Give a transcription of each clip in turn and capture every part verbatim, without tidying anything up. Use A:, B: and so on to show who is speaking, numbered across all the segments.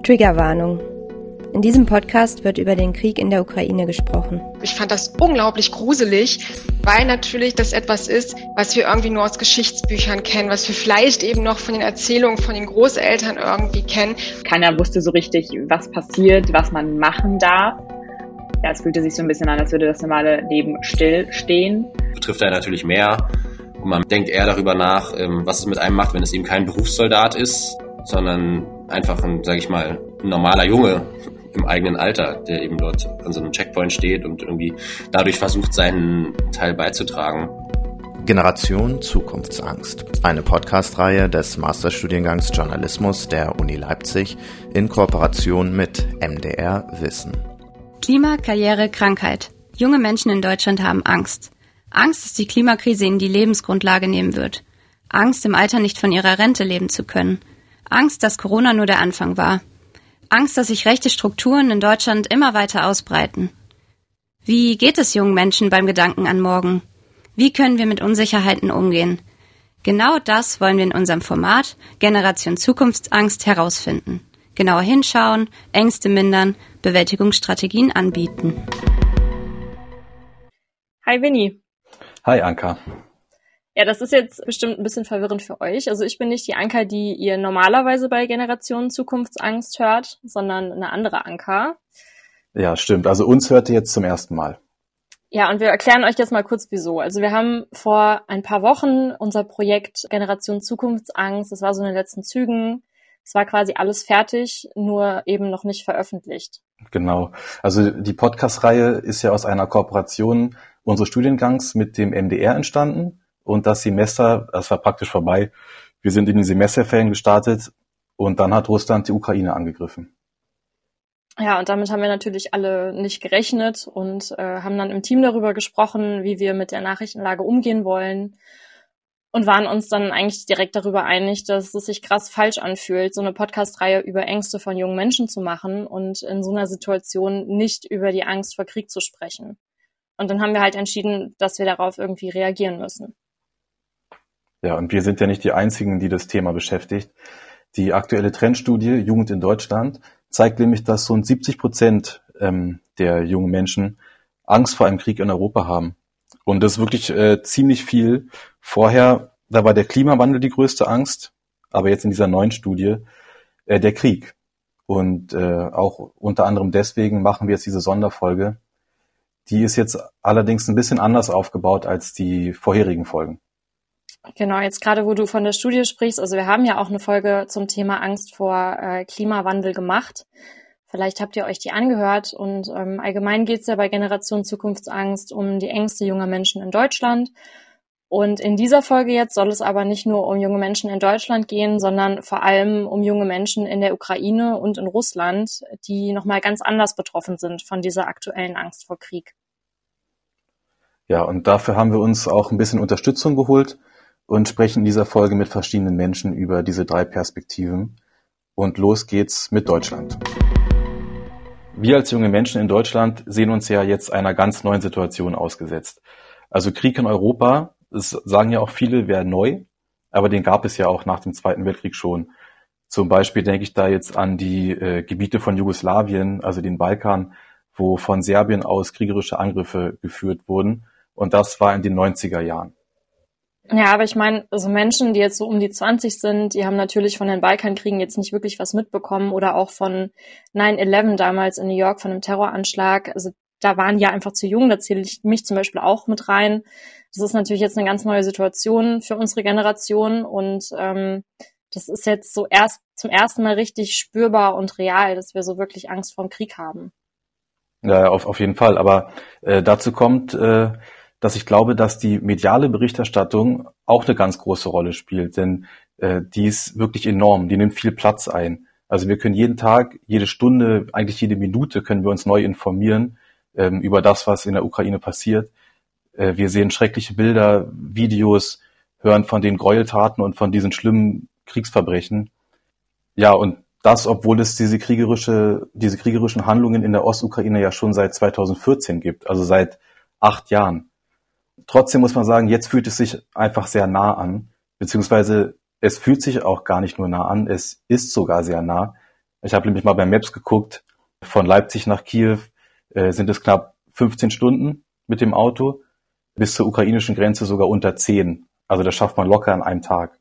A: Triggerwarnung. In diesem Podcast wird über den Krieg in der Ukraine gesprochen.
B: Ich fand das unglaublich gruselig, weil natürlich das etwas ist, was wir irgendwie nur aus Geschichtsbüchern kennen, was wir vielleicht eben noch von den Erzählungen von den Großeltern irgendwie kennen.
C: Keiner wusste so richtig, was passiert, was man machen darf. Ja, es fühlte sich so ein bisschen an, als würde das normale Leben stillstehen.
D: Betrifft einen natürlich mehr und man denkt eher darüber nach, was es mit einem macht, wenn es eben kein Berufssoldat ist, sondern einfach ein, sag ich mal, ein normaler Junge im eigenen Alter, der eben dort an so einem Checkpoint steht und irgendwie dadurch versucht, seinen Teil beizutragen.
E: Generation Zukunftsangst, eine Podcast-Reihe des Masterstudiengangs Journalismus der Uni Leipzig in Kooperation mit M D R Wissen.
A: Klima, Karriere, Krankheit. Junge Menschen in Deutschland haben Angst. Angst, dass die Klimakrise ihnen die Lebensgrundlage nehmen wird. Angst, im Alter nicht von ihrer Rente leben zu können. Angst, dass Corona nur der Anfang war. Angst, dass sich rechte Strukturen in Deutschland immer weiter ausbreiten. Wie geht es jungen Menschen beim Gedanken an morgen? Wie können wir mit Unsicherheiten umgehen? Genau das wollen wir in unserem Format Generation Zukunftsangst herausfinden. Genauer hinschauen, Ängste mindern, Bewältigungsstrategien anbieten.
F: Hi Winnie.
G: Hi Anka.
F: Ja, das ist jetzt bestimmt ein bisschen verwirrend für euch. Also ich bin nicht die Anka, die ihr normalerweise bei Generation Zukunftsangst hört, sondern eine andere Anka.
G: Ja, stimmt. Also uns hört ihr jetzt zum ersten Mal.
F: Ja, und wir erklären euch jetzt mal kurz, wieso. Also wir haben vor ein paar Wochen unser Projekt Generation Zukunftsangst, das war so in den letzten Zügen. Es war quasi alles fertig, nur eben noch nicht veröffentlicht.
G: Genau. Also die Podcast-Reihe ist ja aus einer Kooperation unseres Studiengangs mit dem M D R entstanden. Und das Semester, das war praktisch vorbei. Wir sind in den Semesterferien gestartet und dann hat Russland die Ukraine angegriffen.
F: Ja, und damit haben wir natürlich alle nicht gerechnet und äh, haben dann im Team darüber gesprochen, wie wir mit der Nachrichtenlage umgehen wollen und waren uns dann eigentlich direkt darüber einig, dass es sich krass falsch anfühlt, so eine Podcast-Reihe über Ängste von jungen Menschen zu machen und in so einer Situation nicht über die Angst vor Krieg zu sprechen. Und dann haben wir halt entschieden, dass wir darauf irgendwie reagieren müssen.
G: Ja, und wir sind ja nicht die Einzigen, die das Thema beschäftigt. Die aktuelle Trendstudie Jugend in Deutschland zeigt nämlich, dass so siebzig Prozent ähm, der jungen Menschen Angst vor einem Krieg in Europa haben. Und das ist wirklich äh, ziemlich viel. Vorher, da war der Klimawandel die größte Angst, aber jetzt in dieser neuen Studie äh, der Krieg. Und äh, auch unter anderem deswegen machen wir jetzt diese Sonderfolge. Die ist jetzt allerdings ein bisschen anders aufgebaut als die vorherigen Folgen.
F: Genau, jetzt gerade, wo du von der Studie sprichst, also wir haben ja auch eine Folge zum Thema Angst vor äh, Klimawandel gemacht. Vielleicht habt ihr euch die angehört und ähm, allgemein geht es ja bei Generation Zukunftsangst um die Ängste junger Menschen in Deutschland. Und in dieser Folge jetzt soll es aber nicht nur um junge Menschen in Deutschland gehen, sondern vor allem um junge Menschen in der Ukraine und in Russland, die nochmal ganz anders betroffen sind von dieser aktuellen Angst vor Krieg.
G: Ja, und dafür haben wir uns auch ein bisschen Unterstützung geholt und sprechen in dieser Folge mit verschiedenen Menschen über diese drei Perspektiven. Und los geht's mit Deutschland. Wir als junge Menschen in Deutschland sehen uns ja jetzt einer ganz neuen Situation ausgesetzt. Also Krieg in Europa, das sagen ja auch viele, wäre neu, aber den gab es ja auch nach dem Zweiten Weltkrieg schon. Zum Beispiel denke ich da jetzt an die äh, Gebiete von Jugoslawien, also den Balkan, wo von Serbien aus kriegerische Angriffe geführt wurden. Und das war in den neunziger Jahren.
F: Ja, aber ich meine, also Menschen, die jetzt so um die zwanzig sind, die haben natürlich von den Balkankriegen jetzt nicht wirklich was mitbekommen oder auch von nine eleven damals in New York, von einem Terroranschlag. Also da waren ja einfach zu jung, da zähle ich mich zum Beispiel auch mit rein. Das ist natürlich jetzt eine ganz neue Situation für unsere Generation und ähm, das ist jetzt so erst zum ersten Mal richtig spürbar und real, dass wir so wirklich Angst vor dem Krieg haben.
G: Ja, auf, auf jeden Fall. Aber äh, dazu kommt, äh, dass ich glaube, dass die mediale Berichterstattung auch eine ganz große Rolle spielt, denn äh, die ist wirklich enorm, die nimmt viel Platz ein. Also wir können jeden Tag, jede Stunde, eigentlich jede Minute können wir uns neu informieren ähm, über das, was in der Ukraine passiert. Äh, wir sehen schreckliche Bilder, Videos, hören von den Gräueltaten und von diesen schlimmen Kriegsverbrechen. Ja, und das, obwohl es diese kriegerische, diese kriegerischen Handlungen in der Ostukraine ja schon seit zweitausendvierzehn gibt, also seit acht Jahren. Trotzdem muss man sagen, jetzt fühlt es sich einfach sehr nah an, beziehungsweise es fühlt sich auch gar nicht nur nah an, es ist sogar sehr nah, Ich habe nämlich mal bei Maps geguckt, von Leipzig nach Kiew äh, sind es knapp fünfzehn Stunden mit dem Auto, bis zur ukrainischen Grenze sogar unter zehn. Also das schafft man locker an einem Tag.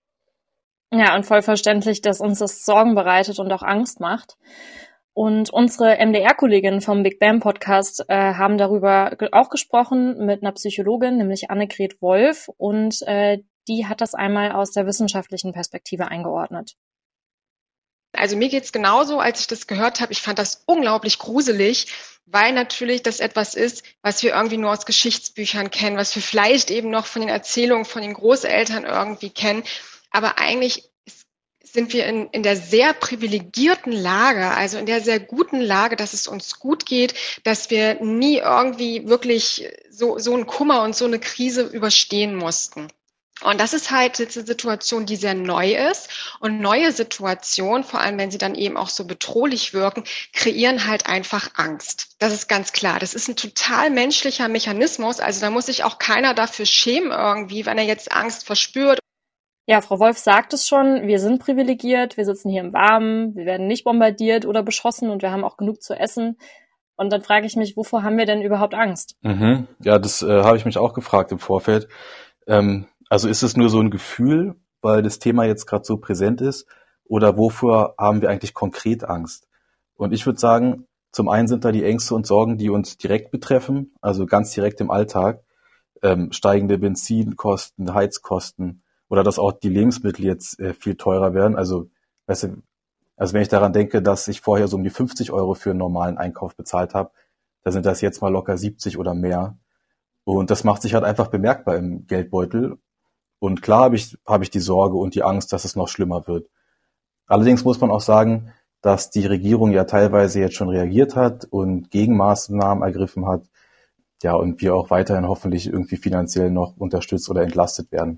F: Ja, und voll verständlich, dass uns das Sorgen bereitet und auch Angst macht. Und unsere M D R-Kolleginnen vom Big Bam Podcast äh, haben darüber ge- auch gesprochen mit einer Psychologin, nämlich Annegret Wolf. Und äh, die hat das einmal aus der wissenschaftlichen Perspektive eingeordnet.
B: Also mir geht's genauso, als ich das gehört habe. Ich fand das unglaublich gruselig, weil natürlich das etwas ist, was wir irgendwie nur aus Geschichtsbüchern kennen, was wir vielleicht eben noch von den Erzählungen von den Großeltern irgendwie kennen. Aber eigentlich sind wir in, in der sehr privilegierten Lage, also in der sehr guten Lage, dass es uns gut geht, dass wir nie irgendwie wirklich so, so einen Kummer und so eine Krise überstehen mussten. Und das ist halt jetzt eine Situation, die sehr neu ist. Und neue Situationen, vor allem wenn sie dann eben auch so bedrohlich wirken, kreieren halt einfach Angst. Das ist ganz klar. Das ist ein total menschlicher Mechanismus. Also da muss sich auch keiner dafür schämen irgendwie, wenn er jetzt Angst verspürt.
F: Ja, Frau Wolf sagt es schon, wir sind privilegiert, wir sitzen hier im Warmen, wir werden nicht bombardiert oder beschossen und wir haben auch genug zu essen. Und dann frage ich mich, wovor haben wir denn überhaupt Angst?
G: Mhm. Ja, das äh, habe ich mich auch gefragt im Vorfeld. Ähm, also ist es nur so ein Gefühl, weil das Thema jetzt gerade so präsent ist, oder wovor haben wir eigentlich konkret Angst? Und ich würde sagen, zum einen sind da die Ängste und Sorgen, die uns direkt betreffen, also ganz direkt im Alltag, ähm, steigende Benzinkosten, Heizkosten, oder dass auch die Lebensmittel jetzt äh, viel teurer werden. Also, weißt du, also wenn ich daran denke, dass ich vorher so um die fünfzig Euro für einen normalen Einkauf bezahlt habe, da sind das jetzt mal locker siebzig oder mehr. Und das macht sich halt einfach bemerkbar im Geldbeutel. Und klar habe ich, habe ich die Sorge und die Angst, dass es noch schlimmer wird. Allerdings muss man auch sagen, dass die Regierung ja teilweise jetzt schon reagiert hat und Gegenmaßnahmen ergriffen hat. Ja, und wir auch weiterhin hoffentlich irgendwie finanziell noch unterstützt oder entlastet werden.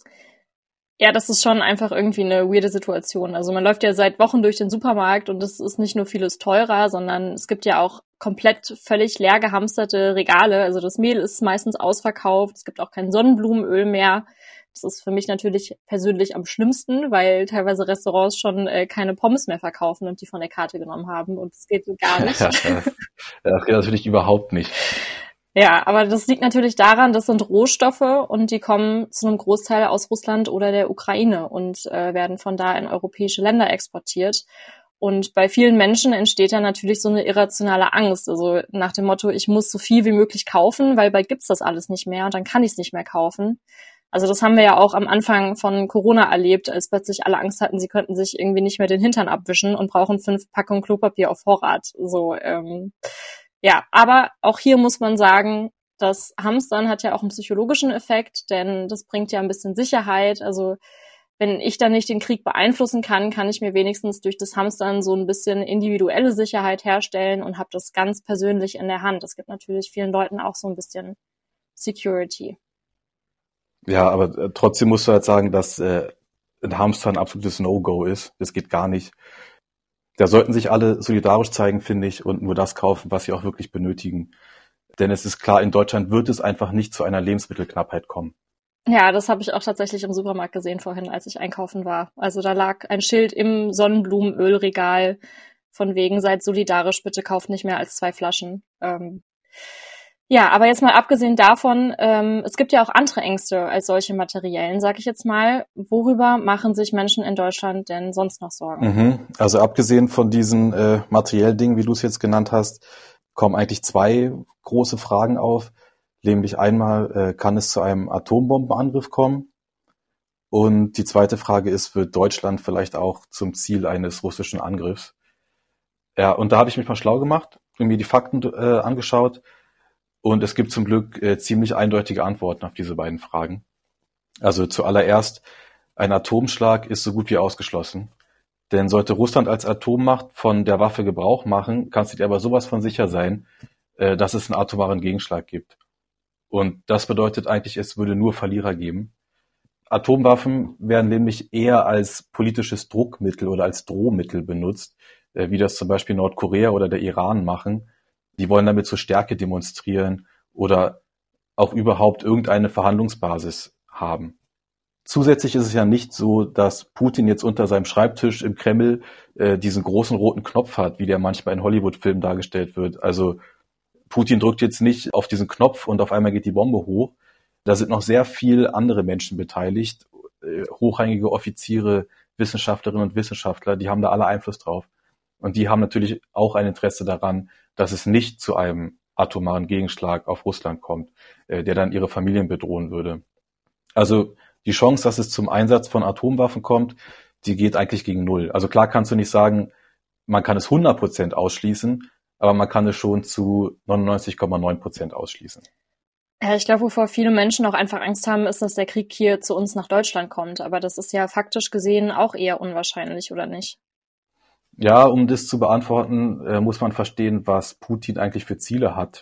F: Ja, das ist schon einfach irgendwie eine weirde Situation. Also man läuft ja seit Wochen durch den Supermarkt und es ist nicht nur vieles teurer, sondern es gibt ja auch komplett völlig leer gehamsterte Regale. Also das Mehl ist meistens ausverkauft, es gibt auch kein Sonnenblumenöl mehr. Das ist für mich natürlich persönlich am schlimmsten, weil teilweise Restaurants schon äh, keine Pommes mehr verkaufen und die von der Karte genommen haben und das geht so gar nicht.
G: Ja, das geht natürlich überhaupt nicht.
F: Ja, aber das liegt natürlich daran, das sind Rohstoffe und die kommen zu einem Großteil aus Russland oder der Ukraine und äh, werden von da in europäische Länder exportiert. Und bei vielen Menschen entsteht dann natürlich so eine irrationale Angst, also nach dem Motto, ich muss so viel wie möglich kaufen, weil bald gibt's das alles nicht mehr und dann kann ich es nicht mehr kaufen. Also das haben wir ja auch am Anfang von Corona erlebt, als plötzlich alle Angst hatten, sie könnten sich irgendwie nicht mehr den Hintern abwischen und brauchen fünf Packungen Klopapier auf Vorrat. So, ähm, ja, aber auch hier muss man sagen, das Hamstern hat ja auch einen psychologischen Effekt, denn das bringt ja ein bisschen Sicherheit. Also wenn ich dann nicht den Krieg beeinflussen kann, kann ich mir wenigstens durch das Hamstern so ein bisschen individuelle Sicherheit herstellen und habe das ganz persönlich in der Hand. Das gibt natürlich vielen Leuten auch so ein bisschen Security.
G: Ja, aber äh, trotzdem musst du halt sagen, dass äh, ein Hamster ein absolutes No-Go ist. Das geht gar nicht. Da sollten sich alle solidarisch zeigen, finde ich, und nur das kaufen, was sie auch wirklich benötigen. Denn es ist klar, in Deutschland wird es einfach nicht zu einer Lebensmittelknappheit kommen.
F: Ja, das habe ich auch tatsächlich im Supermarkt gesehen vorhin, als ich einkaufen war. Also da lag ein Schild im Sonnenblumenölregal von wegen, seid solidarisch, bitte kauft nicht mehr als zwei Flaschen. Ähm, ja, aber jetzt mal abgesehen davon, ähm, es gibt ja auch andere Ängste als solche materiellen, sag ich jetzt mal. Worüber machen sich Menschen in Deutschland denn sonst noch Sorgen?
G: Mhm. Also abgesehen von diesen äh, materiellen Dingen, wie du es jetzt genannt hast, kommen eigentlich zwei große Fragen auf. Nämlich einmal, äh, kann es zu einem Atombombenangriff kommen? Und die zweite Frage ist, wird Deutschland vielleicht auch zum Ziel eines russischen Angriffs? Ja, und da habe ich mich mal schlau gemacht und mir die Fakten äh, angeschaut. Und es gibt zum Glück äh, ziemlich eindeutige Antworten auf diese beiden Fragen. Also zuallererst, ein Atomschlag ist so gut wie ausgeschlossen. Denn sollte Russland als Atommacht von der Waffe Gebrauch machen, kannst du dir aber sowas von sicher sein, äh, dass es einen atomaren Gegenschlag gibt. Und das bedeutet eigentlich, es würde nur Verlierer geben. Atomwaffen werden nämlich eher als politisches Druckmittel oder als Drohmittel benutzt, äh, wie das zum Beispiel Nordkorea oder der Iran machen. Die wollen damit so Stärke demonstrieren oder auch überhaupt irgendeine Verhandlungsbasis haben. Zusätzlich ist es ja nicht so, dass Putin jetzt unter seinem Schreibtisch im Kreml äh, diesen großen roten Knopf hat, wie der manchmal in Hollywood-Filmen dargestellt wird. Also Putin drückt jetzt nicht auf diesen Knopf und auf einmal geht die Bombe hoch. Da sind noch sehr viele andere Menschen beteiligt, äh, hochrangige Offiziere, Wissenschaftlerinnen und Wissenschaftler, die haben da alle Einfluss drauf. Und die haben natürlich auch ein Interesse daran, dass es nicht zu einem atomaren Gegenschlag auf Russland kommt, äh, der dann ihre Familien bedrohen würde. Also die Chance, dass es zum Einsatz von Atomwaffen kommt, die geht eigentlich gegen Null. Also klar kannst du nicht sagen, man kann es hundert Prozent ausschließen, aber man kann es schon zu neunundneunzig Komma neun Prozent ausschließen.
F: Ja, ich glaube, wovor viele Menschen auch einfach Angst haben, ist, dass der Krieg hier zu uns nach Deutschland kommt. Aber das ist ja faktisch gesehen auch eher unwahrscheinlich, oder nicht?
G: Ja, um das zu beantworten, äh, muss man verstehen, was Putin eigentlich für Ziele hat.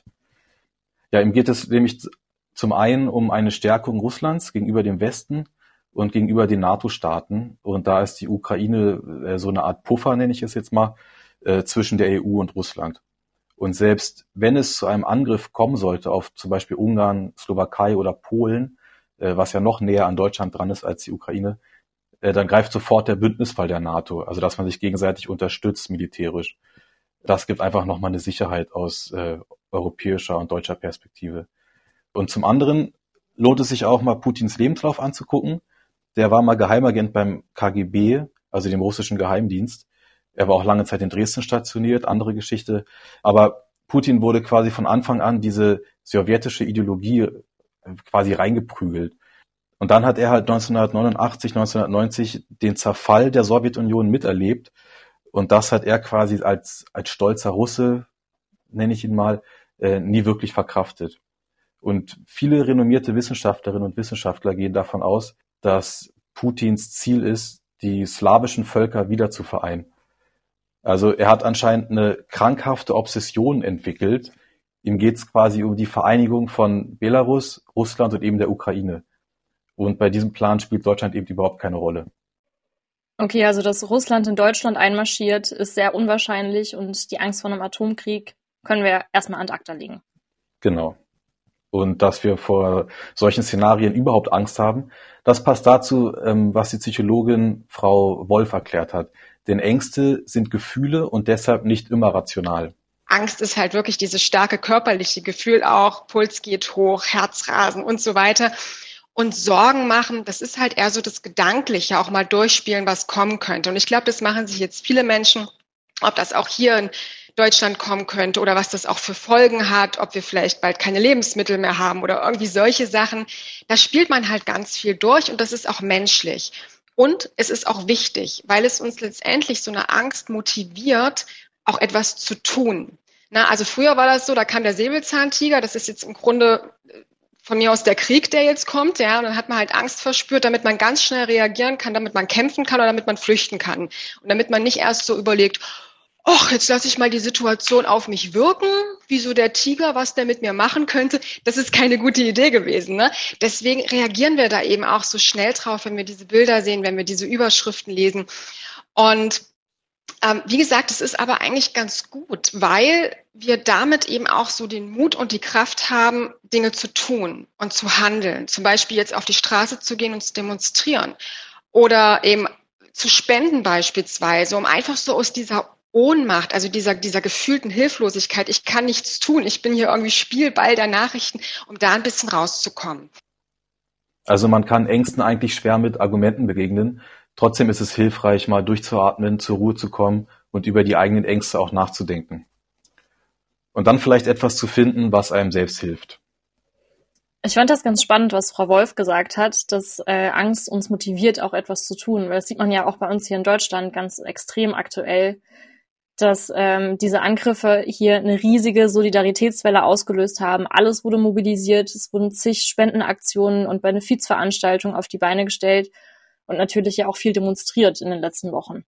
G: Ja, ihm geht es nämlich zum einen um eine Stärkung Russlands gegenüber dem Westen und gegenüber den NATO-Staaten. Und da ist die Ukraine äh, so eine Art Puffer, nenne ich es jetzt mal, äh, zwischen der E U und Russland. Und selbst wenn es zu einem Angriff kommen sollte auf zum Beispiel Ungarn, Slowakei oder Polen, äh, was ja noch näher an Deutschland dran ist als die Ukraine, äh, dann greift sofort der Bündnisfall der NATO, also dass man sich gegenseitig unterstützt militärisch. Das gibt einfach nochmal eine Sicherheit aus äh, europäischer und deutscher Perspektive. Und zum anderen lohnt es sich auch mal, Putins Lebenslauf anzugucken. Der war mal Geheimagent beim K G B, also dem russischen Geheimdienst. Er war auch lange Zeit in Dresden stationiert, andere Geschichte. Aber Putin wurde quasi von Anfang an diese sowjetische Ideologie quasi reingeprügelt. Und dann hat er halt neunzehnhundertneunundachtzig, neunzehnhundertneunzig den Zerfall der Sowjetunion miterlebt. Und das hat er quasi als, als stolzer Russe, nenne ich ihn mal, äh, nie wirklich verkraftet. Und viele renommierte Wissenschaftlerinnen und Wissenschaftler gehen davon aus, dass Putins Ziel ist, die slawischen Völker wieder zu vereinen. Also er hat anscheinend eine krankhafte Obsession entwickelt. Ihm geht es quasi um die Vereinigung von Belarus, Russland und eben der Ukraine. Und bei diesem Plan spielt Deutschland eben überhaupt keine Rolle.
F: Okay, also dass Russland in Deutschland einmarschiert, ist sehr unwahrscheinlich und die Angst vor einem Atomkrieg können wir erstmal ad acta legen.
G: Genau. Und dass wir vor solchen Szenarien überhaupt Angst haben, das passt dazu, was die Psychologin Frau Wolf erklärt hat. Denn Ängste sind Gefühle und deshalb nicht immer rational.
B: Angst ist halt wirklich dieses starke körperliche Gefühl auch, Puls geht hoch, Herzrasen und so weiter. Und Sorgen machen, das ist halt eher so das Gedankliche, auch mal durchspielen, was kommen könnte. Und ich glaube, das machen sich jetzt viele Menschen, ob das auch hier in Deutschland kommen könnte oder was das auch für Folgen hat, ob wir vielleicht bald keine Lebensmittel mehr haben oder irgendwie solche Sachen. Da spielt man halt ganz viel durch und das ist auch menschlich. Und es ist auch wichtig, weil es uns letztendlich so eine Angst motiviert, auch etwas zu tun. Na, also früher war das so, da kam der Säbelzahntiger, das ist jetzt im Grunde von mir aus der Krieg, der jetzt kommt, ja, und dann hat man halt Angst verspürt, damit man ganz schnell reagieren kann, damit man kämpfen kann oder damit man flüchten kann. Und damit man nicht erst so überlegt, ach, jetzt lasse ich mal die Situation auf mich wirken, wie so der Tiger, was der mit mir machen könnte. Das ist keine gute Idee gewesen, ne? Deswegen reagieren wir da eben auch so schnell drauf, wenn wir diese Bilder sehen, wenn wir diese Überschriften lesen. Und ähm, wie gesagt, es ist aber eigentlich ganz gut, weil wir damit eben auch so den Mut und die Kraft haben, Dinge zu tun und zu handeln. Zum Beispiel jetzt auf die Straße zu gehen und zu demonstrieren oder eben zu spenden beispielsweise, um einfach so aus dieser Ohnmacht, also dieser, dieser gefühlten Hilflosigkeit, ich kann nichts tun, ich bin hier irgendwie Spielball der Nachrichten, um da ein bisschen rauszukommen.
G: Also man kann Ängsten eigentlich schwer mit Argumenten begegnen. Trotzdem ist es hilfreich, mal durchzuatmen, zur Ruhe zu kommen und über die eigenen Ängste auch nachzudenken. Und dann vielleicht etwas zu finden, was einem selbst hilft.
F: Ich fand das ganz spannend, was Frau Wolf gesagt hat, dass äh, Angst uns motiviert, auch etwas zu tun. Weil das sieht man ja auch bei uns hier in Deutschland ganz extrem aktuell, dass ähm, diese Angriffe hier eine riesige Solidaritätswelle ausgelöst haben. Alles wurde mobilisiert, es wurden zig Spendenaktionen und Benefizveranstaltungen auf die Beine gestellt und natürlich ja auch viel demonstriert in den letzten Wochen.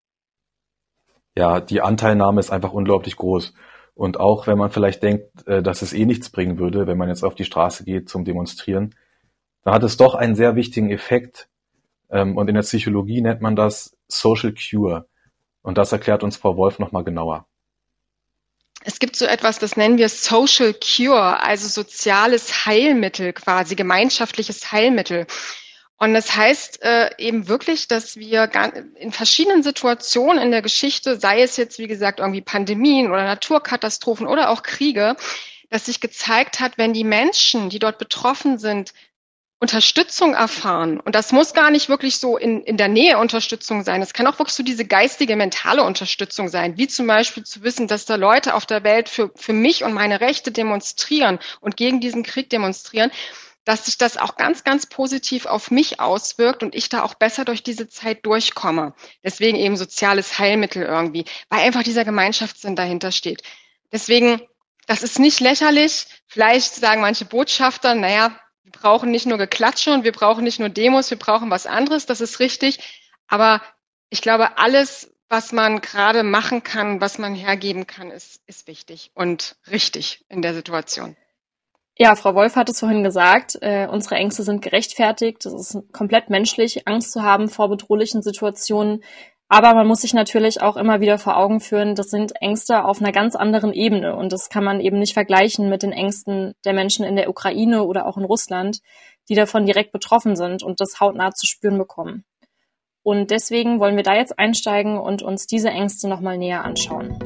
G: Ja, die Anteilnahme ist einfach unglaublich groß. Und auch wenn man vielleicht denkt, dass es eh nichts bringen würde, wenn man jetzt auf die Straße geht zum Demonstrieren, dann hat es doch einen sehr wichtigen Effekt. Und in der Psychologie nennt man das Social Cure. Und das erklärt uns Frau Wolf nochmal genauer.
B: Es gibt so etwas, das nennen wir Social Cure, also soziales Heilmittel quasi, gemeinschaftliches Heilmittel. Und das heißt äh, eben wirklich, dass wir in verschiedenen Situationen in der Geschichte, sei es jetzt, wie gesagt, irgendwie Pandemien oder Naturkatastrophen oder auch Kriege, dass sich gezeigt hat, wenn die Menschen, die dort betroffen sind, Unterstützung erfahren, und das muss gar nicht wirklich so in, in der Nähe Unterstützung sein, es kann auch wirklich so diese geistige, mentale Unterstützung sein, wie zum Beispiel zu wissen, dass da Leute auf der Welt für, für mich und meine Rechte demonstrieren und gegen diesen Krieg demonstrieren, dass sich das auch ganz, ganz positiv auf mich auswirkt und ich da auch besser durch diese Zeit durchkomme. Deswegen eben soziales Heilmittel irgendwie, weil einfach dieser Gemeinschaftssinn dahinter steht. Deswegen, das ist nicht lächerlich. Vielleicht sagen manche Botschafter, naja, wir brauchen nicht nur Geklatsche und wir brauchen nicht nur Demos, wir brauchen was anderes, das ist richtig. Aber ich glaube, alles, was man gerade machen kann, was man hergeben kann, ist, ist wichtig und richtig in der Situation.
F: Ja, Frau Wolf hat es vorhin gesagt, äh, unsere Ängste sind gerechtfertigt. Es ist komplett menschlich, Angst zu haben vor bedrohlichen Situationen. Aber man muss sich natürlich auch immer wieder vor Augen führen, das sind Ängste auf einer ganz anderen Ebene. Und das kann man eben nicht vergleichen mit den Ängsten der Menschen in der Ukraine oder auch in Russland, die davon direkt betroffen sind und das hautnah zu spüren bekommen. Und deswegen wollen wir da jetzt einsteigen und uns diese Ängste nochmal näher anschauen.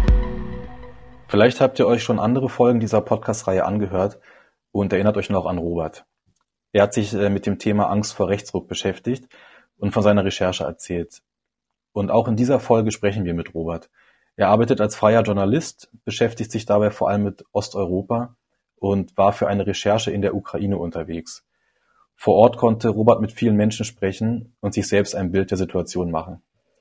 G: Vielleicht habt ihr euch schon andere Folgen dieser Podcast-Reihe angehört und erinnert euch noch an Robert. Er hat sich mit dem Thema Angst vor Rechtsruck beschäftigt und von seiner Recherche erzählt. Und auch in dieser Folge sprechen wir mit Robert. Er arbeitet als freier Journalist, beschäftigt sich dabei vor allem mit Osteuropa und war für eine Recherche in der Ukraine unterwegs. Vor Ort konnte Robert mit vielen Menschen sprechen und sich selbst ein Bild der Situation machen.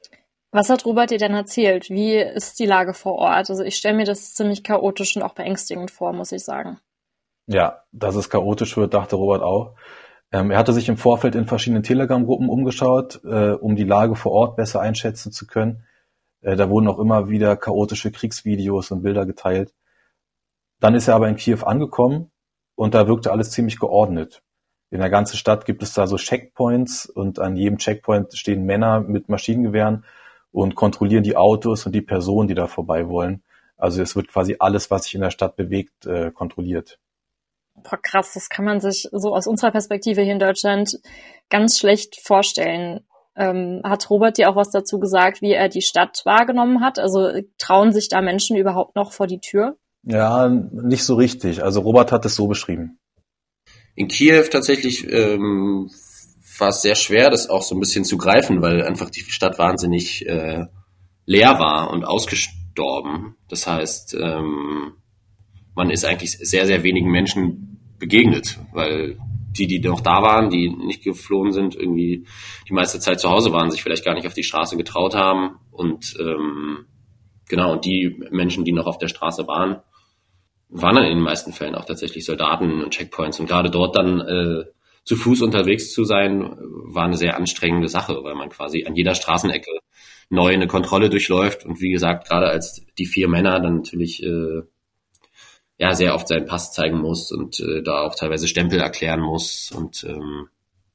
F: Was hat Robert dir denn erzählt? Wie ist die Lage vor Ort? Also ich stelle mir das ziemlich chaotisch und auch beängstigend vor, muss ich sagen.
G: Ja, dass es chaotisch wird, dachte Robert auch. Ähm, er hatte sich im Vorfeld in verschiedenen Telegram-Gruppen umgeschaut, äh, um die Lage vor Ort besser einschätzen zu können. Äh, da wurden auch immer wieder chaotische Kriegsvideos und Bilder geteilt. Dann ist er aber in Kiew angekommen und da wirkte alles ziemlich geordnet. In der ganzen Stadt gibt es da so Checkpoints und an jedem Checkpoint stehen Männer mit Maschinengewehren und kontrollieren die Autos und die Personen, die da vorbei wollen. Also es wird quasi alles, was sich in der Stadt bewegt, äh, kontrolliert.
F: Boah, krass, das kann man sich so aus unserer Perspektive hier in Deutschland ganz schlecht vorstellen. Ähm, hat Robert dir auch was dazu gesagt, wie er die Stadt wahrgenommen hat? Also trauen sich da Menschen überhaupt noch vor die Tür?
G: Ja, nicht so richtig. Also Robert hat es so beschrieben.
D: In Kiew tatsächlich ähm, war es sehr schwer, das auch so ein bisschen zu greifen, weil einfach die Stadt wahnsinnig äh, leer war und ausgestorben. Das heißt, ähm, man ist eigentlich sehr, sehr wenigen Menschen begegnet, weil die, die noch da waren, die nicht geflohen sind, irgendwie die meiste Zeit zu Hause waren, sich vielleicht gar nicht auf die Straße getraut haben. Und ähm, genau, und die Menschen, die noch auf der Straße waren, waren dann in den meisten Fällen auch tatsächlich Soldaten und Checkpoints. Und gerade dort dann äh, zu Fuß unterwegs zu sein, war eine sehr anstrengende Sache, weil man quasi an jeder Straßenecke neu eine Kontrolle durchläuft. Und wie gesagt, gerade als die vier Männer dann natürlich äh, ja sehr oft seinen Pass zeigen muss und äh, da auch teilweise Stempel erklären muss. Und ähm,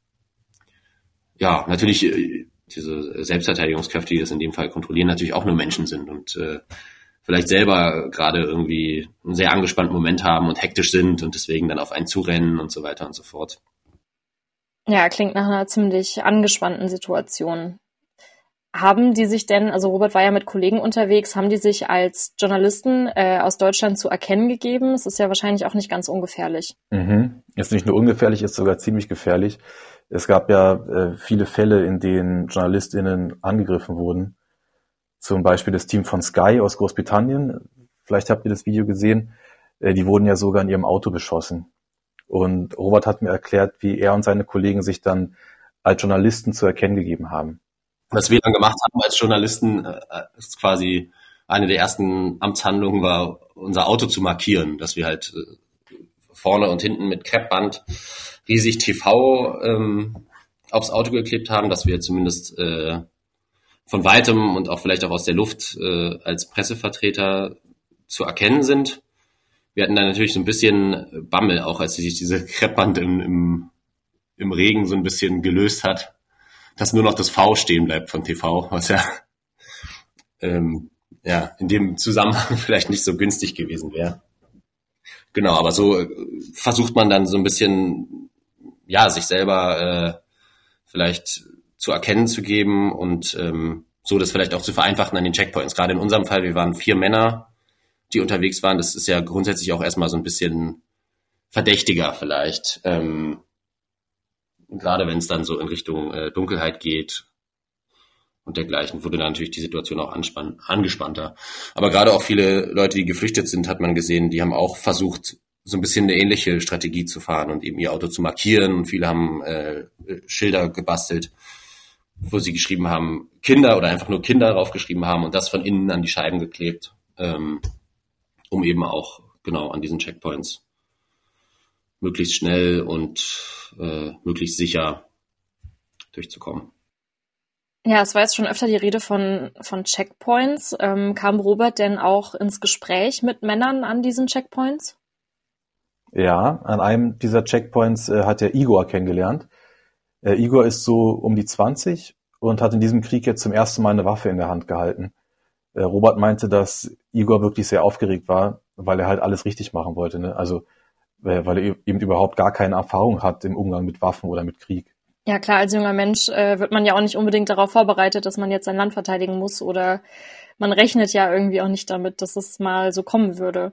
D: ja, natürlich äh, diese Selbstverteidigungskräfte, die das in dem Fall kontrollieren, natürlich auch nur Menschen sind und äh, vielleicht selber gerade irgendwie einen sehr angespannten Moment haben und hektisch sind und deswegen dann auf einen zurennen und so weiter und so fort.
F: Ja, klingt nach einer ziemlich angespannten Situation. Haben die sich denn, also Robert war ja mit Kollegen unterwegs, haben die sich als Journalisten äh, aus Deutschland zu erkennen gegeben? Es ist ja wahrscheinlich auch nicht ganz ungefährlich.
G: Mhm. Ist nicht nur ungefährlich, ist sogar ziemlich gefährlich. Es gab ja äh, viele Fälle, in denen JournalistInnen angegriffen wurden. Zum Beispiel das Team von Sky aus Großbritannien. Vielleicht habt ihr das Video gesehen. Äh, die wurden ja sogar in ihrem Auto beschossen. Und Robert hat mir erklärt, wie er und seine Kollegen sich dann als Journalisten zu erkennen gegeben haben.
D: Was wir dann gemacht haben als Journalisten, äh, ist quasi eine der ersten Amtshandlungen war, unser Auto zu markieren, dass wir halt äh, vorne und hinten mit Kreppband riesig T V ähm, aufs Auto geklebt haben, dass wir zumindest äh, von weitem und auch vielleicht auch aus der Luft äh, als Pressevertreter zu erkennen sind. Wir hatten dann natürlich so ein bisschen Bammel, auch als sich diese Kreppband im, im, im Regen so ein bisschen gelöst hat, dass nur noch das V stehen bleibt von T V, was ja, ähm, ja in dem Zusammenhang vielleicht nicht so günstig gewesen wäre. Genau, aber so äh, versucht man dann so ein bisschen, ja, sich selber vielleicht zu erkennen zu geben und ähm, so das vielleicht auch zu vereinfachen an den Checkpoints. Gerade in unserem Fall, wir waren vier Männer, die unterwegs waren. Das ist ja grundsätzlich auch erstmal so ein bisschen verdächtiger vielleicht. Ähm, gerade wenn es dann so in Richtung äh, Dunkelheit geht und dergleichen, wurde dann natürlich die Situation auch anspann- angespannter. Aber gerade auch viele Leute, die geflüchtet sind, hat man gesehen, die haben auch versucht, so ein bisschen eine ähnliche Strategie zu fahren und eben ihr Auto zu markieren. Und viele haben äh, Schilder gebastelt, wo sie geschrieben haben, Kinder oder einfach nur Kinder draufgeschrieben haben und das von innen an die Scheiben geklebt, ähm, um eben auch genau an diesen Checkpoints möglichst schnell und äh, möglichst sicher durchzukommen.
F: Ja, es war jetzt schon öfter die Rede von, von Checkpoints. Ähm, kam Robert denn auch ins Gespräch mit Männern an diesen Checkpoints?
G: Ja, an einem dieser Checkpoints äh, hat er Igor kennengelernt. Äh, Igor ist so um die zwanzig und hat in diesem Krieg jetzt zum ersten Mal eine Waffe in der Hand gehalten. Äh, Robert meinte, dass Igor wirklich sehr aufgeregt war, weil er halt alles richtig machen wollte, ne? Also äh, weil er eben überhaupt gar keine Erfahrung hat im Umgang mit Waffen oder mit Krieg.
F: Ja klar, als junger Mensch äh, wird man ja auch nicht unbedingt darauf vorbereitet, dass man jetzt sein Land verteidigen muss oder man rechnet ja irgendwie auch nicht damit, dass es mal so kommen würde.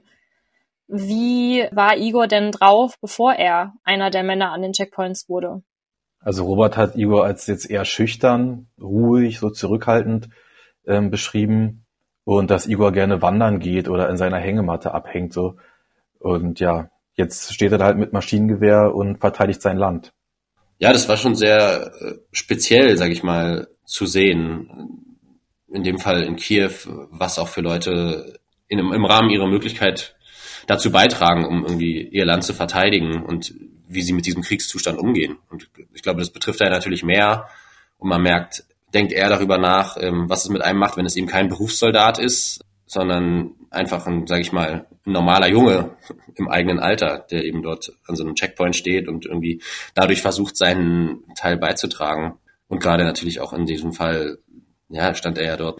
F: Wie war Igor denn drauf, bevor er einer der Männer an den Checkpoints wurde?
G: Also Robert hat Igor als jetzt eher schüchtern, ruhig, so zurückhaltend ähm, beschrieben und dass Igor gerne wandern geht oder in seiner Hängematte abhängt so. Und ja, jetzt steht er da halt mit Maschinengewehr und verteidigt sein Land.
D: Ja, das war schon sehr äh, speziell, sage ich mal, zu sehen. In dem Fall in Kiew, was auch für Leute in, im Rahmen ihrer Möglichkeit dazu beitragen, um irgendwie ihr Land zu verteidigen und wie sie mit diesem Kriegszustand umgehen. Und ich glaube, das betrifft ja natürlich mehr. Und man merkt, denkt eher darüber nach, ähm, was es mit einem macht, wenn es eben kein Berufssoldat ist, sondern einfach ein, sage ich mal, ein normaler Junge im eigenen Alter, der eben dort an so einem Checkpoint steht und irgendwie dadurch versucht, seinen Teil beizutragen. Und gerade natürlich auch in diesem Fall, ja, stand er ja dort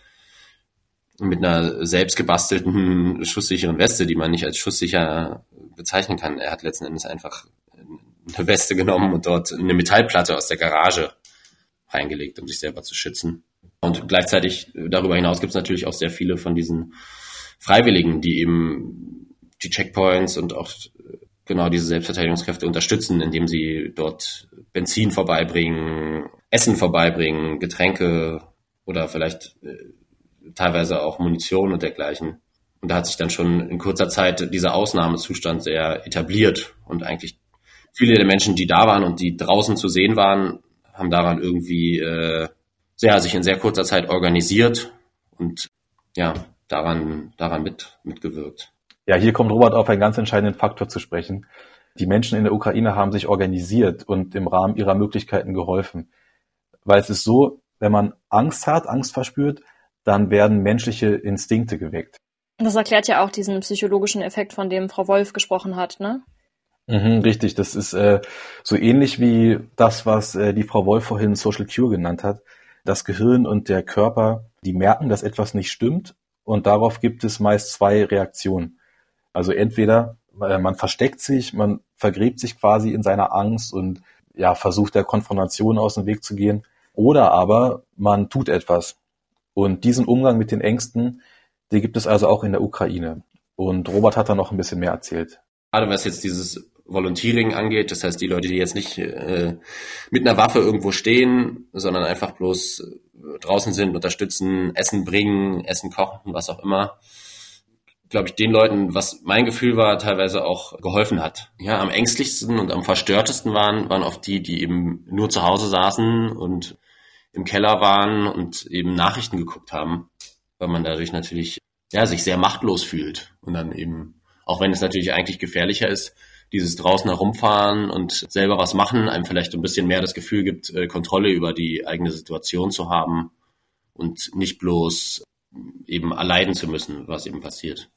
D: mit einer selbst gebastelten schusssicheren Weste, die man nicht als schusssicher bezeichnen kann. Er hat letzten Endes einfach eine Weste genommen und dort eine Metallplatte aus der Garage reingelegt, um sich selber zu schützen. Und gleichzeitig darüber hinaus gibt es natürlich auch sehr viele von diesen Freiwilligen, die eben die Checkpoints und auch genau diese Selbstverteidigungskräfte unterstützen, indem sie dort Benzin vorbeibringen, Essen vorbeibringen, Getränke oder vielleicht äh, teilweise auch Munition und dergleichen. Und da hat sich dann schon in kurzer Zeit dieser Ausnahmezustand sehr etabliert und eigentlich viele der Menschen, die da waren und die draußen zu sehen waren, haben daran irgendwie äh, sehr, sich in sehr kurzer Zeit organisiert und ja, daran, daran mit, mitgewirkt.
G: Ja, hier kommt Robert auf einen ganz entscheidenden Faktor zu sprechen. Die Menschen in der Ukraine haben sich organisiert und im Rahmen ihrer Möglichkeiten geholfen. Weil es ist so, wenn man Angst hat, Angst verspürt, dann werden menschliche Instinkte geweckt.
F: Das erklärt ja auch diesen psychologischen Effekt, von dem Frau Wolf gesprochen hat, ne?
G: Mhm, richtig, das ist äh, so ähnlich wie das, was äh, die Frau Wolf vorhin Social Cue genannt hat. Das Gehirn und der Körper, die merken, dass etwas nicht stimmt und darauf gibt es meist zwei Reaktionen. Also entweder äh, man versteckt sich, man vergräbt sich quasi in seiner Angst und ja versucht der Konfrontation aus dem Weg zu gehen, oder aber man tut etwas. Und diesen Umgang mit den Ängsten, den gibt es also auch in der Ukraine. Und Robert hat da noch ein bisschen mehr erzählt.
D: Gerade was jetzt dieses Volunteering angeht, das heißt die Leute, die jetzt nicht äh, mit einer Waffe irgendwo stehen, sondern einfach bloß äh, draußen sind, unterstützen, Essen bringen, Essen kochen, was auch immer, glaube ich, den Leuten, was mein Gefühl war, teilweise auch geholfen hat. Ja, am ängstlichsten und am verstörtesten waren, waren oft die, die eben nur zu Hause saßen und im Keller waren und eben Nachrichten geguckt haben, weil man dadurch natürlich ja sich sehr machtlos fühlt und dann eben, auch wenn es natürlich eigentlich gefährlicher ist, dieses draußen herumfahren und selber was machen, einem vielleicht ein bisschen mehr das Gefühl gibt, Kontrolle über die eigene Situation zu haben und nicht bloß eben erleiden zu müssen, was eben passiert.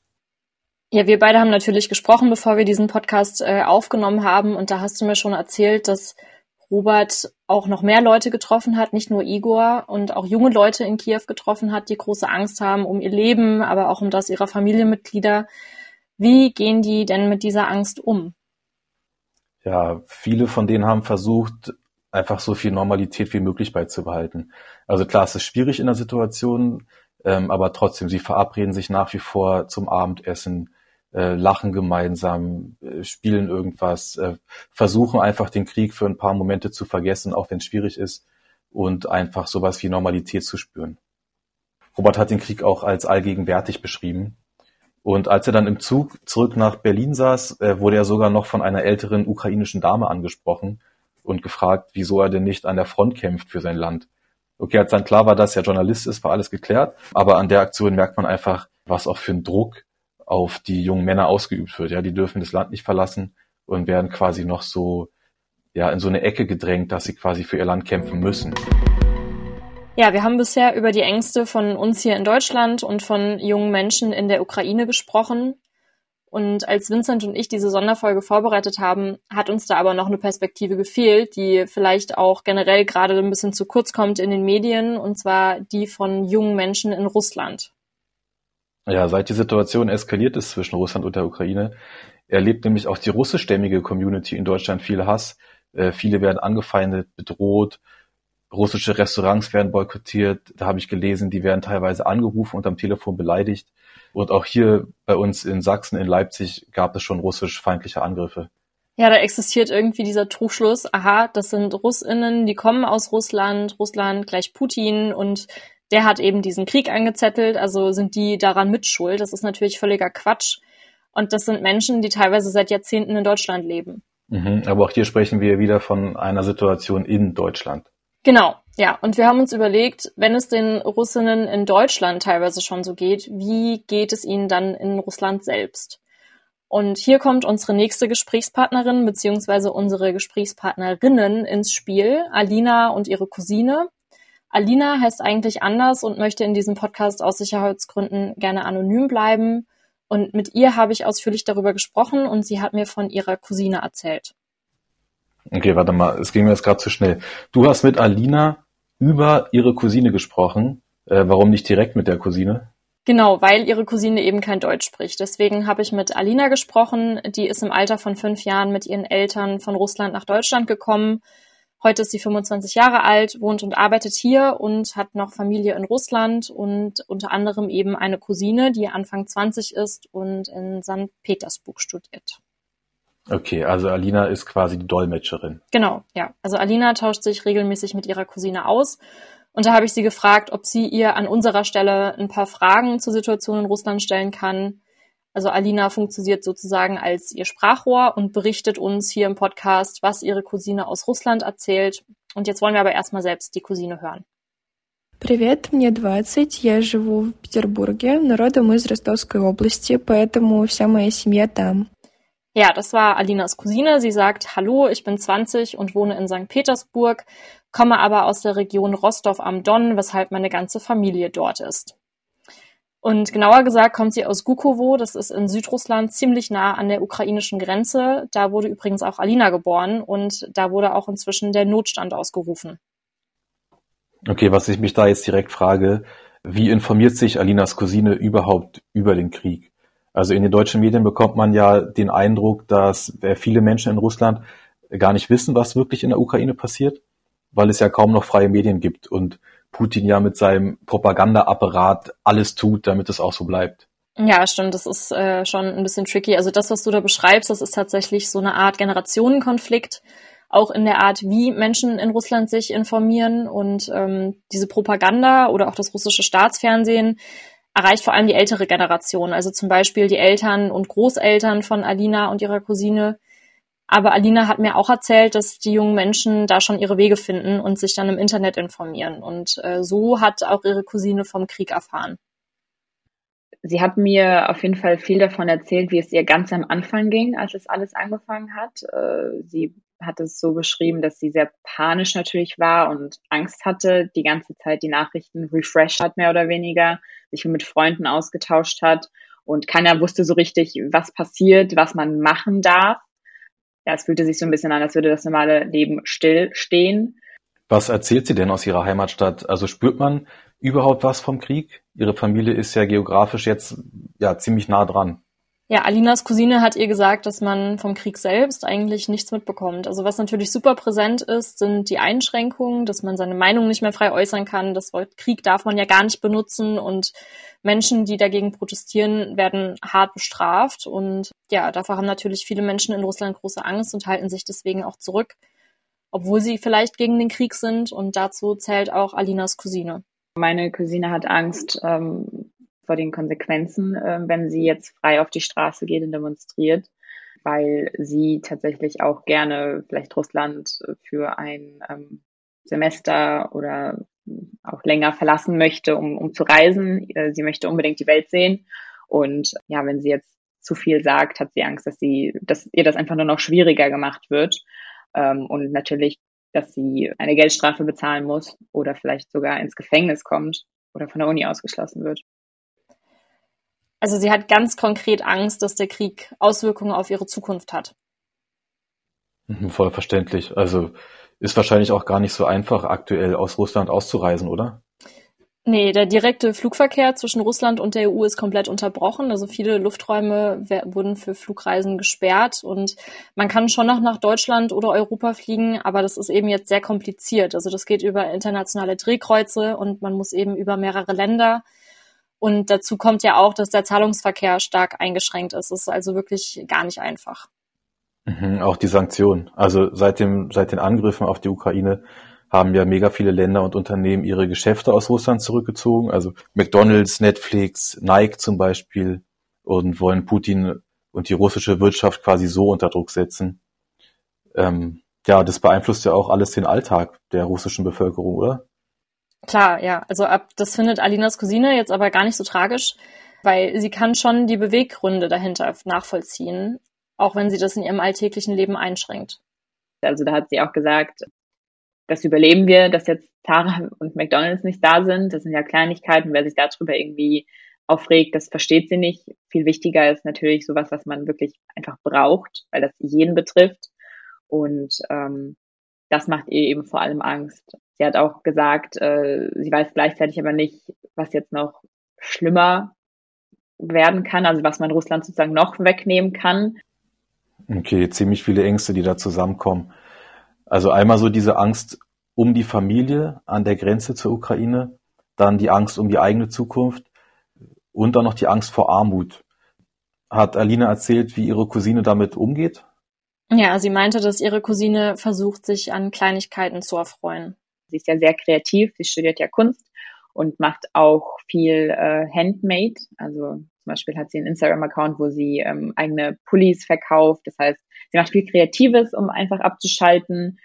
F: Ja, wir beide haben natürlich gesprochen, bevor wir diesen Podcast äh, aufgenommen haben, und da hast du mir schon erzählt, dass Robert auch noch mehr Leute getroffen hat, nicht nur Igor, und auch junge Leute in Kiew getroffen hat, die große Angst haben um ihr Leben, aber auch um das ihrer Familienmitglieder. Wie gehen die denn mit dieser Angst um?
G: Ja, viele von denen haben versucht, einfach so viel Normalität wie möglich beizubehalten. Also klar, es ist schwierig in der Situation, ähm, aber trotzdem, sie verabreden sich nach wie vor zum Abendessen, äh, lachen gemeinsam, äh, spielen irgendwas, äh, versuchen einfach den Krieg für ein paar Momente zu vergessen, auch wenn es schwierig ist, und einfach sowas wie Normalität zu spüren. Robert hat den Krieg auch als allgegenwärtig beschrieben. Und als er dann im Zug zurück nach Berlin saß, äh, wurde er sogar noch von einer älteren ukrainischen Dame angesprochen und gefragt, wieso er denn nicht an der Front kämpft für sein Land. Okay, als dann klar war, dass er Journalist ist, war alles geklärt. Aber an der Aktion merkt man einfach, was auch für ein Druck auf die jungen Männer ausgeübt wird. Ja, die dürfen das Land nicht verlassen und werden quasi noch so, ja, in so eine Ecke gedrängt, dass sie quasi für ihr Land kämpfen müssen.
F: Ja, wir haben bisher über die Ängste von uns hier in Deutschland und von jungen Menschen in der Ukraine gesprochen. Und als Vincent und ich diese Sonderfolge vorbereitet haben, hat uns da aber noch eine Perspektive gefehlt, die vielleicht auch generell gerade ein bisschen zu kurz kommt in den Medien, und zwar die von jungen Menschen in Russland.
G: Ja, seit die Situation eskaliert ist zwischen Russland und der Ukraine, erlebt nämlich auch die russischstämmige Community in Deutschland viel Hass. Äh, viele werden angefeindet, bedroht. Russische Restaurants werden boykottiert. Da habe ich gelesen, die werden teilweise angerufen und am Telefon beleidigt. Und auch hier bei uns in Sachsen, in Leipzig, gab es schon russisch-feindliche Angriffe.
F: Ja, da existiert irgendwie dieser Trugschluss, aha, das sind RussInnen, die kommen aus Russland, Russland gleich Putin, und der hat eben diesen Krieg angezettelt, also sind die daran mitschuld. Das ist natürlich völliger Quatsch. Und das sind Menschen, die teilweise seit Jahrzehnten in Deutschland leben.
G: Mhm, aber auch hier sprechen wir wieder von einer Situation in Deutschland.
F: Genau, ja. Und wir haben uns überlegt, wenn es den Russinnen in Deutschland teilweise schon so geht, wie geht es ihnen dann in Russland selbst? Und hier kommt unsere nächste Gesprächspartnerin beziehungsweise unsere Gesprächspartnerinnen ins Spiel, Alina und ihre Cousine. Alina heißt eigentlich anders und möchte in diesem Podcast aus Sicherheitsgründen gerne anonym bleiben. Und mit ihr habe ich ausführlich darüber gesprochen und sie hat mir von ihrer Cousine erzählt.
G: Okay, warte mal, es ging mir jetzt gerade zu schnell. Du hast mit Alina über ihre Cousine gesprochen. Äh, warum nicht direkt mit der Cousine?
F: Genau, weil ihre Cousine eben kein Deutsch spricht. Deswegen habe ich mit Alina gesprochen. Die ist im Alter von fünf Jahren mit ihren Eltern von Russland nach Deutschland gekommen. Heute ist sie fünfundzwanzig Jahre alt, wohnt und arbeitet hier und hat noch Familie in Russland und unter anderem eben eine Cousine, die Anfang zwanzig ist und in Sankt Petersburg studiert.
G: Okay, also Alina ist quasi die Dolmetscherin.
F: Genau, ja. Also Alina tauscht sich regelmäßig mit ihrer Cousine aus. Und da habe ich sie gefragt, ob sie ihr an unserer Stelle ein paar Fragen zur Situation in Russland stellen kann. Also Alina funktioniert sozusagen als ihr Sprachrohr und berichtet uns hier im Podcast, was ihre Cousine aus Russland erzählt. Und jetzt wollen wir aber erstmal selbst die Cousine hören.
H: Привет, мне двадцать, я живу в Петербурге, но родом из Ростовской области, поэтому вся моя семья там.
F: Ja, das war Alinas Cousine. Sie sagt, hallo, ich bin zwanzig und wohne in Sankt Petersburg, komme aber aus der Region Rostov am Don, weshalb meine ganze Familie dort ist. Und genauer gesagt kommt sie aus Gukowo, das ist in Südrussland ziemlich nah an der ukrainischen Grenze. Da wurde übrigens auch Alina geboren und da wurde auch inzwischen der Notstand ausgerufen.
G: Okay, was ich mich da jetzt direkt frage, wie informiert sich Alinas Cousine überhaupt über den Krieg? Also in den deutschen Medien bekommt man ja den Eindruck, dass viele Menschen in Russland gar nicht wissen, was wirklich in der Ukraine passiert, weil es ja kaum noch freie Medien gibt und Putin ja mit seinem Propagandaapparat alles tut, damit es auch so bleibt.
F: Ja, stimmt, das ist äh, schon ein bisschen tricky. Also das, was du da beschreibst, das ist tatsächlich so eine Art Generationenkonflikt, auch in der Art, wie Menschen in Russland sich informieren. Und ähm, diese Propaganda oder auch das russische Staatsfernsehen erreicht vor allem die ältere Generation, also zum Beispiel die Eltern und Großeltern von Alina und ihrer Cousine. Aber Alina hat mir auch erzählt, dass die jungen Menschen da schon ihre Wege finden und sich dann im Internet informieren. Und äh, so hat auch ihre Cousine vom Krieg erfahren.
C: Sie hat mir auf jeden Fall viel davon erzählt, wie es ihr ganz am Anfang ging, als es alles angefangen hat. Äh, sie hat es so beschrieben, dass sie sehr panisch natürlich war und Angst hatte, die ganze Zeit die Nachrichten refreshed hat, mehr oder weniger, sich mit Freunden ausgetauscht hat und keiner wusste so richtig, was passiert, was man machen darf. Ja, es fühlte sich so ein bisschen an, als würde das normale Leben stillstehen.
G: Was erzählt sie denn aus ihrer Heimatstadt? Also spürt man überhaupt was vom Krieg? Ihre Familie ist ja geografisch jetzt ja ziemlich nah dran.
F: Ja, Alinas Cousine hat ihr gesagt, dass man vom Krieg selbst eigentlich nichts mitbekommt. Also was natürlich super präsent ist, sind die Einschränkungen, dass man seine Meinung nicht mehr frei äußern kann. Das Wort Krieg darf man ja gar nicht benutzen und Menschen, die dagegen protestieren, werden hart bestraft. Und ja, davor haben natürlich viele Menschen in Russland große Angst und halten sich deswegen auch zurück, obwohl sie vielleicht gegen den Krieg sind. Und dazu zählt auch Alinas Cousine.
C: Meine Cousine hat Angst ähm, vor den Konsequenzen, äh, wenn sie jetzt frei auf die Straße geht und demonstriert, weil sie tatsächlich auch gerne vielleicht Russland für ein ähm, Semester oder auch länger verlassen möchte, um, um zu reisen. Äh, sie möchte unbedingt die Welt sehen. Und ja, wenn sie jetzt zu viel sagt, hat sie Angst, dass sie, dass ihr das einfach nur noch schwieriger gemacht wird. Ähm, und natürlich, dass sie eine Geldstrafe bezahlen muss oder vielleicht sogar ins Gefängnis kommt oder von der Uni ausgeschlossen wird.
F: Also sie hat ganz konkret Angst, dass der Krieg Auswirkungen auf ihre Zukunft hat.
G: Voll verständlich. Also ist wahrscheinlich auch gar nicht so einfach, aktuell aus Russland auszureisen, oder?
F: Nee, der direkte Flugverkehr zwischen Russland und der E U ist komplett unterbrochen. Also viele Lufträume wurden für Flugreisen gesperrt und man kann schon noch nach Deutschland oder Europa fliegen, aber das ist eben jetzt sehr kompliziert. Also das geht über internationale Drehkreuze und man muss eben über mehrere Länder. Und dazu kommt ja auch, dass der Zahlungsverkehr stark eingeschränkt ist. Es ist also wirklich gar nicht einfach.
G: Mhm, auch die Sanktionen. Also seit dem, seit den Angriffen auf die Ukraine haben ja mega viele Länder und Unternehmen ihre Geschäfte aus Russland zurückgezogen. Also McDonald's, Netflix, Nike zum Beispiel, und wollen Putin und die russische Wirtschaft quasi so unter Druck setzen. Ähm, ja, das beeinflusst ja auch alles den Alltag der russischen Bevölkerung, oder?
F: Klar, ja. Also ab, das findet Alinas Cousine jetzt aber gar nicht so tragisch, weil sie kann schon die Beweggründe dahinter nachvollziehen, auch wenn sie das in ihrem alltäglichen Leben einschränkt.
C: Also da hat sie auch gesagt, das überleben wir, dass jetzt Zara und McDonald's nicht da sind. Das sind ja Kleinigkeiten. Wer sich darüber irgendwie aufregt, das versteht sie nicht. Viel wichtiger ist natürlich sowas, was man wirklich einfach braucht, weil das jeden betrifft. Und ähm, das macht ihr eben vor allem Angst. Sie hat auch gesagt, äh, sie weiß gleichzeitig aber nicht, was jetzt noch schlimmer werden kann, also was man Russland sozusagen noch wegnehmen kann.
G: Okay, ziemlich viele Ängste, die da zusammenkommen. Also einmal so diese Angst um die Familie an der Grenze zur Ukraine, dann die Angst um die eigene Zukunft und dann noch die Angst vor Armut. Hat Alina erzählt, wie ihre Cousine damit umgeht?
F: Ja, sie meinte, dass ihre Cousine versucht, sich an Kleinigkeiten zu erfreuen.
C: Sie ist ja sehr kreativ, sie studiert ja Kunst und macht auch viel äh, Handmade. Also zum Beispiel hat sie einen Instagram-Account, wo sie ähm, eigene Pullis verkauft. Das heißt, sie macht viel Kreatives, um einfach abzuschalten.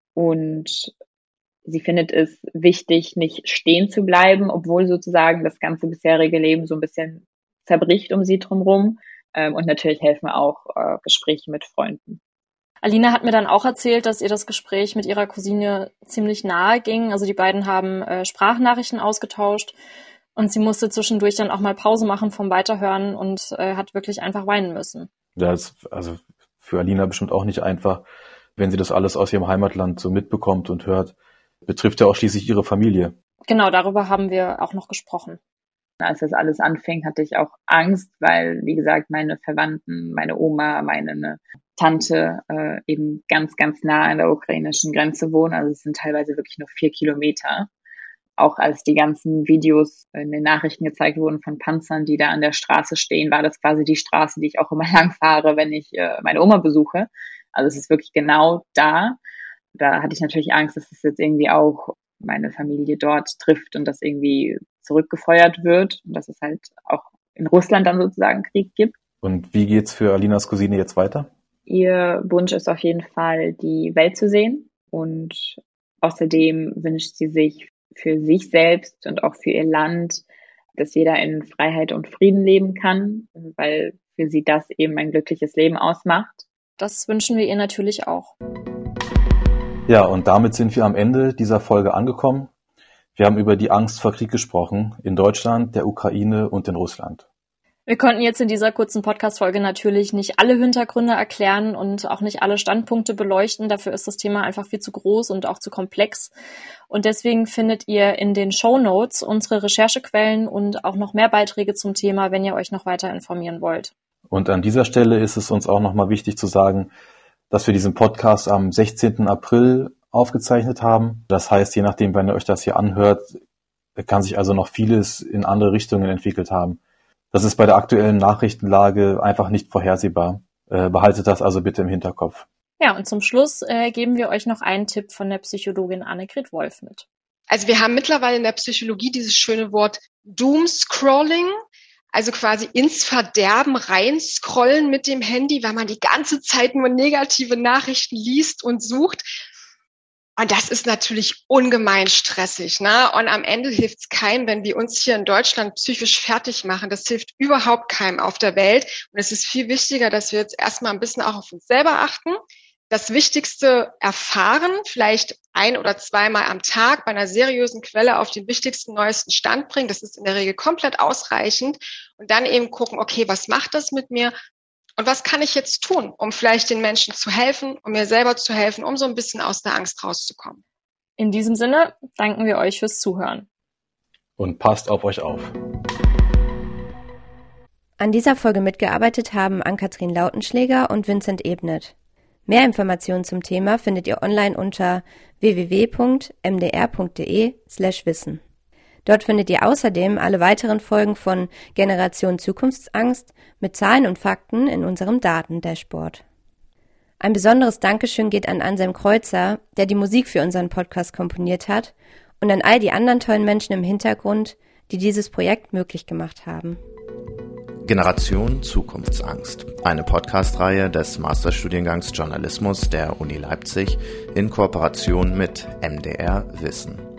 C: Und sie findet es wichtig, nicht stehen zu bleiben, obwohl sozusagen das ganze bisherige Leben so ein bisschen zerbricht um sie drumherum. Ähm, und natürlich helfen auch äh, Gespräche mit Freunden.
F: Alina hat mir dann auch erzählt, dass ihr das Gespräch mit ihrer Cousine ziemlich nahe ging. Also die beiden haben äh, Sprachnachrichten ausgetauscht und sie musste zwischendurch dann auch mal Pause machen vom Weiterhören und äh, hat wirklich einfach weinen müssen.
G: Ja, das ist also für Alina bestimmt auch nicht einfach, wenn sie das alles aus ihrem Heimatland so mitbekommt und hört. Betrifft ja auch schließlich ihre Familie.
F: Genau, darüber haben wir auch noch gesprochen.
C: Als das alles anfing, hatte ich auch Angst, weil, wie gesagt, meine Verwandten, meine Oma, meine Tante äh, eben ganz, ganz nah an der ukrainischen Grenze wohnen. Also es sind teilweise wirklich nur vier Kilometer. Auch als die ganzen Videos in den Nachrichten gezeigt wurden von Panzern, die da an der Straße stehen, war das quasi die Straße, die ich auch immer lang fahre, wenn ich äh, meine Oma besuche. Also es ist wirklich genau da. Da hatte ich natürlich Angst, dass es jetzt irgendwie auch meine Familie dort trifft und das irgendwie zurückgefeuert wird und dass es halt auch in Russland dann sozusagen Krieg gibt.
G: Und wie geht's für Alinas Cousine jetzt weiter?
C: Ihr Wunsch ist auf jeden Fall, die Welt zu sehen, und außerdem wünscht sie sich für sich selbst und auch für ihr Land, dass jeder in Freiheit und Frieden leben kann, weil für sie das eben ein glückliches Leben ausmacht.
F: Das wünschen wir ihr natürlich auch.
G: Ja, und damit sind wir am Ende dieser Folge angekommen. Wir haben über die Angst vor Krieg gesprochen, in Deutschland, der Ukraine und in Russland.
F: Wir konnten jetzt in dieser kurzen Podcast-Folge natürlich nicht alle Hintergründe erklären und auch nicht alle Standpunkte beleuchten. Dafür ist das Thema einfach viel zu groß und auch zu komplex. Und deswegen findet ihr in den Shownotes unsere Recherchequellen und auch noch mehr Beiträge zum Thema, wenn ihr euch noch weiter informieren wollt.
G: Und an dieser Stelle ist es uns auch nochmal wichtig zu sagen, dass wir diesen Podcast am sechzehnten April aufgezeichnet haben. Das heißt, je nachdem, wann ihr euch das hier anhört, kann sich also noch vieles in andere Richtungen entwickelt haben. Das ist bei der aktuellen Nachrichtenlage einfach nicht vorhersehbar. Äh, behaltet das also bitte im Hinterkopf.
F: Ja, und zum Schluss äh, geben wir euch noch einen Tipp von der Psychologin Annegret Wolf mit.
B: Also wir haben mittlerweile in der Psychologie dieses schöne Wort Doomscrolling, also quasi ins Verderben reinscrollen mit dem Handy, weil man die ganze Zeit nur negative Nachrichten liest und sucht. Und das ist natürlich ungemein stressig, ne? Und am Ende hilft es keinem, wenn wir uns hier in Deutschland psychisch fertig machen. Das hilft überhaupt keinem auf der Welt. Und es ist viel wichtiger, dass wir jetzt erstmal ein bisschen auch auf uns selber achten. Das Wichtigste erfahren, vielleicht ein- oder zweimal am Tag bei einer seriösen Quelle auf den wichtigsten, neuesten Stand bringen. Das ist in der Regel komplett ausreichend. Und dann eben gucken, okay, was macht das mit mir? Und was kann ich jetzt tun, um vielleicht den Menschen zu helfen, um mir selber zu helfen, um so ein bisschen aus der Angst rauszukommen?
F: In diesem Sinne danken wir euch fürs Zuhören.
G: Und passt auf euch auf.
A: An dieser Folge mitgearbeitet haben Ann-Kathrin Lautenschläger und Vincent Ebnet. Mehr Informationen zum Thema findet ihr online unter w w w punkt m d r punkt d e slash wissen. Dort findet ihr außerdem alle weiteren Folgen von Generation Zukunftsangst mit Zahlen und Fakten in unserem Datendashboard. Ein besonderes Dankeschön geht an Anselm Kreuzer, der die Musik für unseren Podcast komponiert hat, und an all die anderen tollen Menschen im Hintergrund, die dieses Projekt möglich gemacht haben.
E: Generation Zukunftsangst, eine Podcast-Reihe des Masterstudiengangs Journalismus der Uni Leipzig in Kooperation mit M D R Wissen.